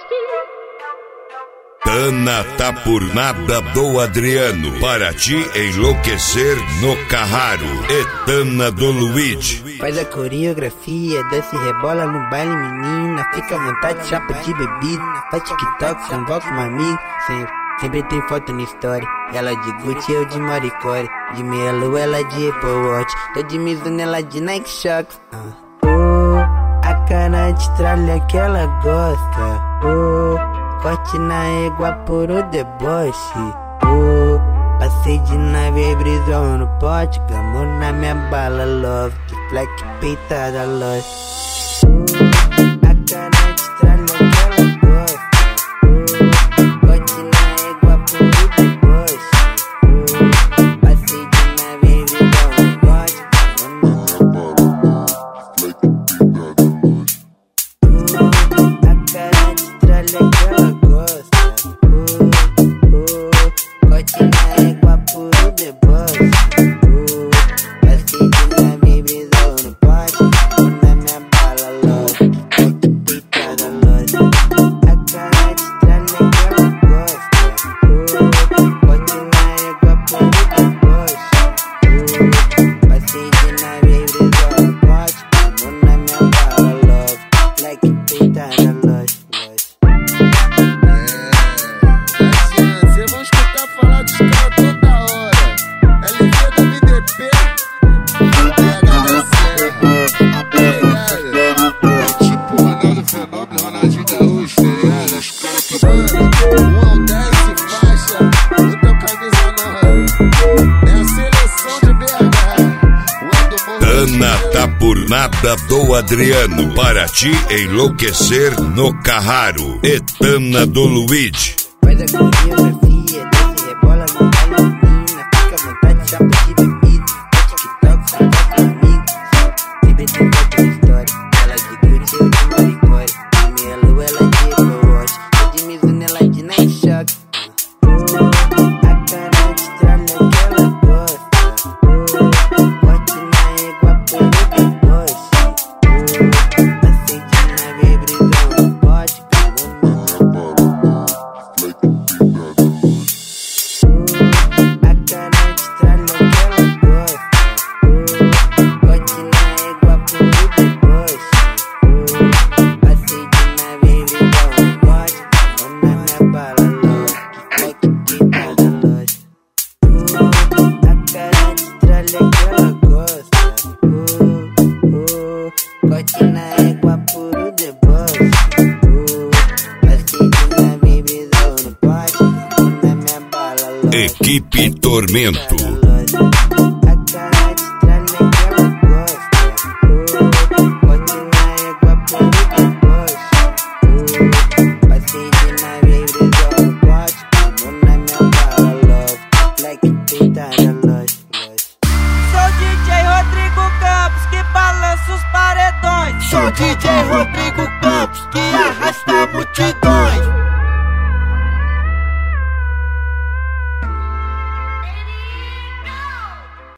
Tana tá por nada do Adriano, para te enlouquecer no Carraro. E Tana do Luigi. Faz a coreografia, desce e rebola no baile, menina. Fica à vontade, chapa de bebida. Faz TikTok, convoca uma amiga. Sempre tem foto na história. Ela de Gucci, eu de Maricore. De meia lua, ela de Apple Watch. Tô de Mizuno, ela de Nike Shox. A cara de tralha que ela gosta. Corte na égua por o deboche. Passei de nave e brisou no pote. Gamou na minha bala, love. De black peitada, love. A cara de tralha que ela gosta. Corte na égua por o deboche. Passei de nave e brisou no pote. Gamou na minha bala, a cara de tralha que ela gosta. Corte na égua por o deboche. Passei de nave e brisou no pote. Na minha bala, love. Peitada, love. A cara de tralha que ela gosta. Corte na égua por o deboche. Passei de nave e brisou no pote. Na minha bala, love. Like peitada, love. Cê vão escutar falar dos caras toda hora. LV do BDP, PH da Serra, pegada. É tipo Ronaldo Fenômeno, Ronaldinho Gaúcho, tá ligado? Os caras que mandam. 10 faixa, o teu camisa 9. É a seleção de BH. Tana tá por nada do Adriano, para te enlouquecer no Carraro. E Tana do Luigi. Faz a coreografia, desce e rebola no baile, menina. Fica à vontade, chapa de bebida. Faz TikTok, convoca uma amiga. Sempre tem foto na história. Ela de Gucci, eu de Maricore. De meia lua, ela de Apple Watch. Eu de Mizuno, ela de Nike Shox. A cara de tralha que ela gosta. Corte na égua por o deboche. Passei de nave e brisou no pote. A cara de tralha que ela gosta. Corte na égua por o deboche. Passei de nave e brisou no pote. Na minha bala, love. Like peitada, love. A cara de tralha que ela gosta. Corte na égua por o deboche. Passei de nave e brisou no pote. Na minha bala, love. Equipe Tormento. A cara de tralha que ela gosta. Corte na égua por o deboche. Passei de nave e brisou no pote. Na minha bala, love. Like peitada, love. Sou DJ Rodrigo Campos que balança os paredões. Sou DJ Rodrigo Campos que arrasta multidões.